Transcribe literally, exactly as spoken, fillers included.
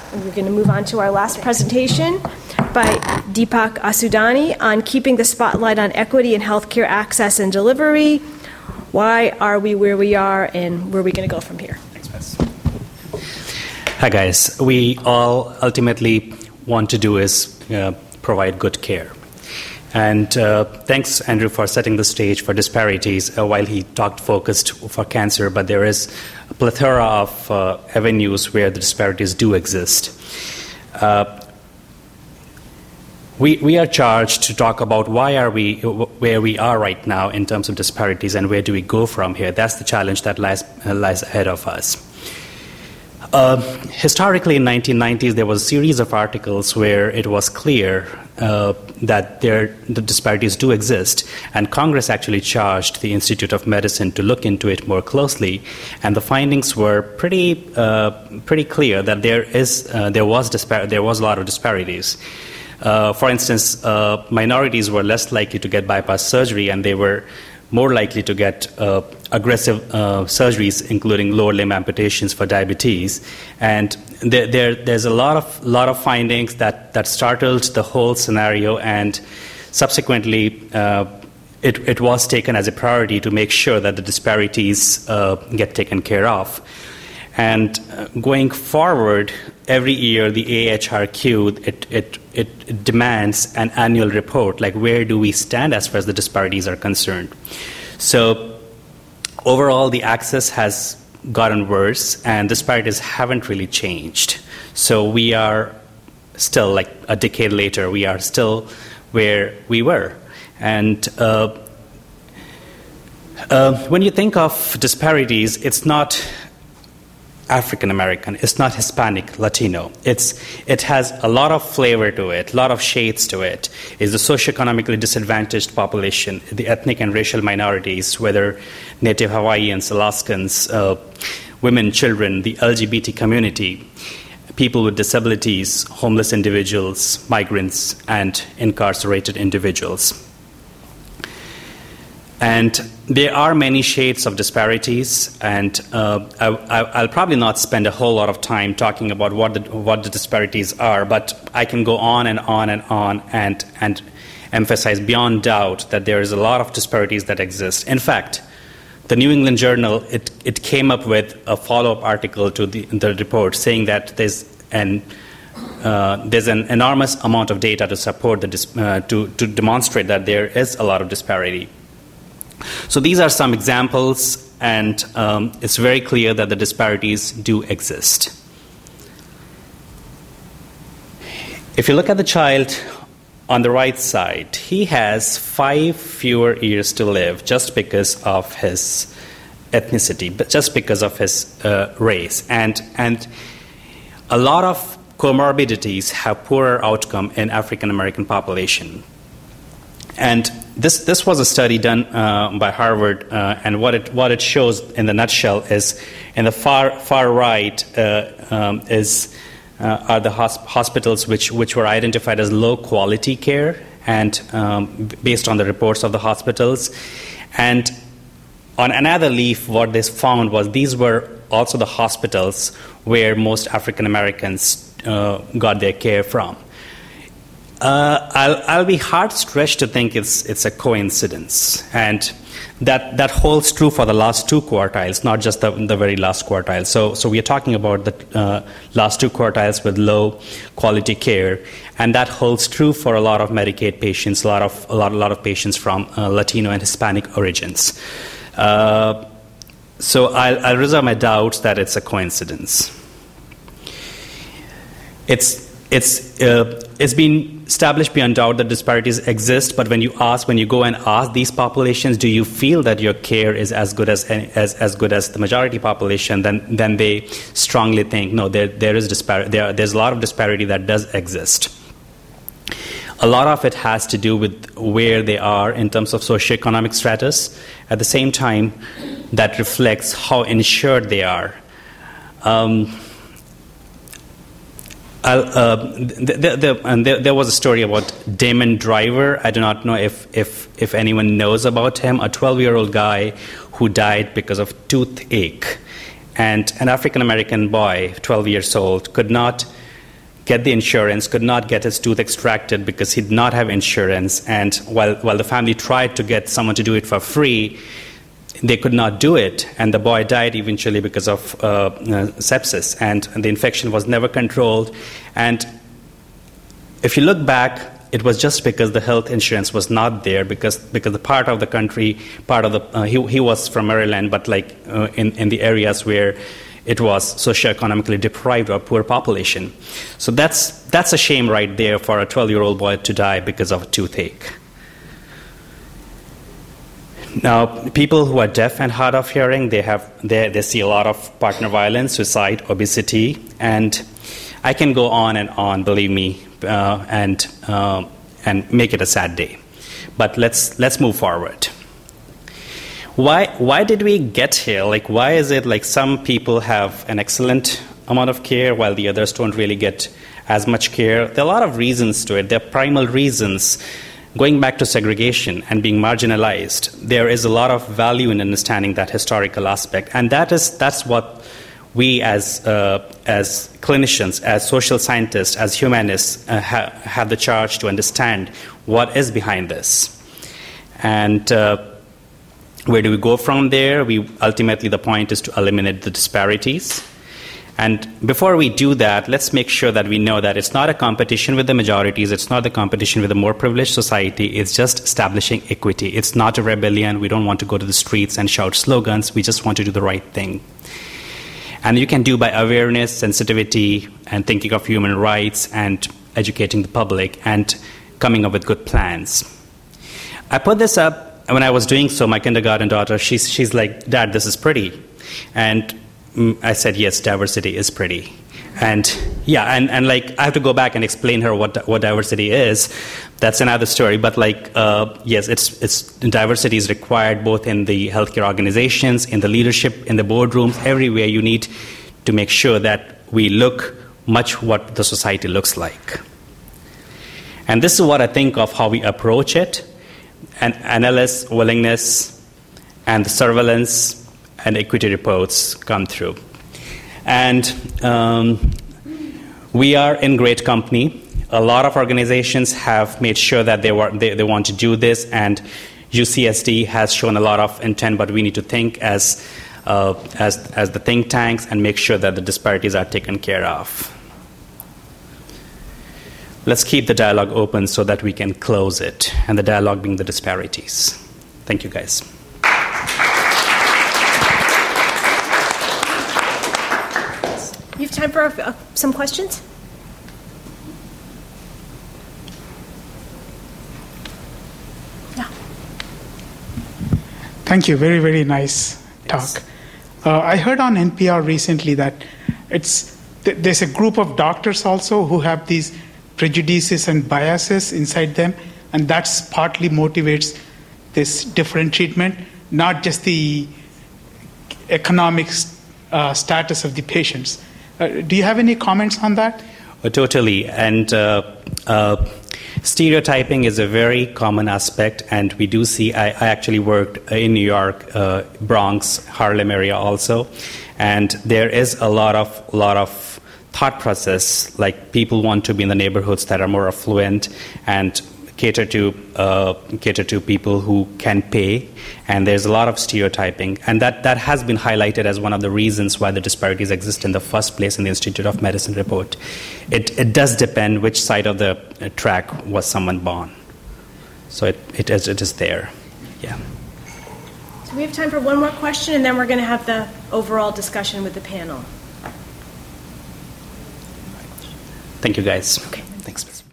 We're going to move on to our last presentation by Deepak Asudani on keeping the spotlight on equity in healthcare access and delivery. Why are we where we are, and where are we going to go from here? Thanks, Wes. Hi, guys. We all ultimately want to do is uh, provide good care. And uh, thanks, Andrew, for setting the stage for disparities uh, while he talked focused for cancer, but there is a plethora of uh, avenues where the disparities do exist. Uh, we, we are charged to talk about why are we where we are right now in terms of disparities and where do we go from here. That's the challenge that lies, uh, lies ahead of us. Uh, historically, in the nineteen nineties, there was a series of articles where it was clear uh, that there, the disparities do exist, and Congress actually charged the Institute of Medicine to look into it more closely, and the findings were pretty uh, pretty clear that there is uh, there was dispar- there was a lot of disparities. Uh, for instance, uh, minorities were less likely to get bypass surgery, and they were more likely to get uh, aggressive uh, surgeries, including lower limb amputations for diabetes. And there, there, there's a lot of lot of findings that, that startled the whole scenario, and subsequently uh, it, it was taken as a priority to make sure that the disparities uh, get taken care of. And uh, going forward, every year the A H R Q, it, it, it demands an annual report, like where do we stand as far as the disparities are concerned. So overall, the access has gotten worse, and disparities haven't really changed. So we are still, like a decade later, we are still where we were. And uh, uh, when you think of disparities, it's not African American, it's not Hispanic, Latino. It's it has a lot of flavor to it, a lot of shades to it. It's the socioeconomically disadvantaged population, the ethnic and racial minorities, whether Native Hawaiians, Alaskans, uh, women, children, the L G B T community, people with disabilities, homeless individuals, migrants, and incarcerated individuals. And there are many shades of disparities, and uh, I, I'll probably not spend a whole lot of time talking about what the, what the disparities are, but I can go on and on and on and, and emphasize beyond doubt that there is a lot of disparities that exist. In fact, the New England Journal, it, it came up with a follow-up article to the, the report saying that there's an Uh, there's an enormous amount of data to support the dis- uh, to, to demonstrate that there is a lot of disparity. So these are some examples, and um, it's very clear that the disparities do exist. If you look at the child on the right side, he has five fewer years to live just because of his ethnicity, but just because of his uh, race. And, and a lot of comorbidities have poorer outcome in African American population. And this this was a study done uh, by Harvard, uh, and what it what it shows in the nutshell is, in the far far right uh, um, is uh, are the hosp- hospitals which which were identified as low quality care, and um, based on the reports of the hospitals. And on another leaf, what they found was these were also the hospitals where most African Americans uh, got their care from. Uh, I'll, I'll be hard stretched to think it's it's a coincidence, and that that holds true for the last two quartiles, not just the, the very last quartile. So, so we are talking about the uh, last two quartiles with low quality care, and that holds true for a lot of Medicaid patients, a lot of a lot a lot of patients from uh, Latino and Hispanic origins. Uh, so I'll, I'll reserve my doubts that it's a coincidence. It's it's uh, it's been established beyond doubt that disparities exist, but when you ask, when you go and ask these populations, do you feel that your care is as good as as, as good as the majority population, then then they strongly think, no, there there is dispar- there there's a lot of disparity that does exist. A lot of it has to do with where they are in terms of socioeconomic status. At the same time, that reflects how insured they are. Um, Uh, the, the, the, and there, there was a story about Damon Driver. I do not know if, if, if anyone knows about him, a twelve-year-old guy who died because of toothache. And an African-American boy, twelve years old, could not get the insurance, could not get his tooth extracted because he did not have insurance. And while, while the family tried to get someone to do it for free, they could not do it. And the boy died eventually because of uh, uh, sepsis. And, and the infection was never controlled. And if you look back, it was just because the health insurance was not there, because because the part of the country, part of the uh, he he was from Maryland, but like uh, in in the areas where it was socioeconomically deprived or poor population. So that's that's a shame right there for a twelve-year-old boy to die because of a toothache. Now, people who are deaf and hard of hearing, they have they they see a lot of partner violence, suicide, obesity, and I can go on and on, believe me, uh, and uh, and make it a sad day. But let's let's move forward. Why why did we get here? Like, why is it like some people have an excellent amount of care while the others don't really get as much care? There are a lot of reasons to it. There are primal reasons. Going back to segregation and being marginalized, there is a lot of value in understanding that historical aspect, and that is that's what we as uh, as clinicians, as social scientists, as humanists uh, ha- have the charge to understand what is behind this. And uh, where do we go from there? We ultimately, the point is to eliminate the disparities. And before we do that, let's make sure that we know that it's not a competition with the majorities, it's not a competition with a more privileged society, it's just establishing equity. It's not a rebellion. We don't want to go to the streets and shout slogans. We just want to do the right thing. And you can do by awareness, sensitivity, and thinking of human rights, and educating the public, and coming up with good plans. I put this up, and when I was doing so, my kindergarten daughter, she's, she's like, Dad, this is pretty. And I said, yes, diversity is pretty. And yeah, and, and like I have to go back and explain her what what diversity is. That's another story. But like, uh, yes, it's it's diversity is required both in the healthcare organizations, in the leadership, in the boardrooms, everywhere. You need to make sure that we look much what the society looks like. And this is what I think of how we approach it. And analysis, willingness, and the surveillance and equity reports come through. And um, we are in great company. A lot of organizations have made sure that they, were, they, they want to do this, and U C S D has shown a lot of intent, but we need to think as, uh, as, as the think tanks and make sure that the disparities are taken care of. Let's keep the dialogue open so that we can close it, and the dialogue being the disparities. Thank you, guys. You have time for uh, some questions? Yeah. Thank you. Very, very nice talk. Yes. Uh, I heard on N P R recently that it's th- there's a group of doctors also who have these prejudices and biases inside them, and that's partly motivates this different treatment, not just the economic uh, status of the patients. Uh, do you have any comments on that? Uh, totally. And uh, uh, stereotyping is a very common aspect, and we do see, I, I actually worked in New York, uh, Bronx, Harlem area also, and there is a lot of, lot of thought process, like people want to be in the neighborhoods that are more affluent and cater to uh, cater to people who can pay, and there's a lot of stereotyping, and that, that has been highlighted as one of the reasons why the disparities exist in the first place in the Institute of Medicine report. It it does depend which side of the track was someone born, so it it is it is there, yeah. So we have time for one more question, and then we're going to have the overall discussion with the panel. Thank you, guys. Okay. Thanks.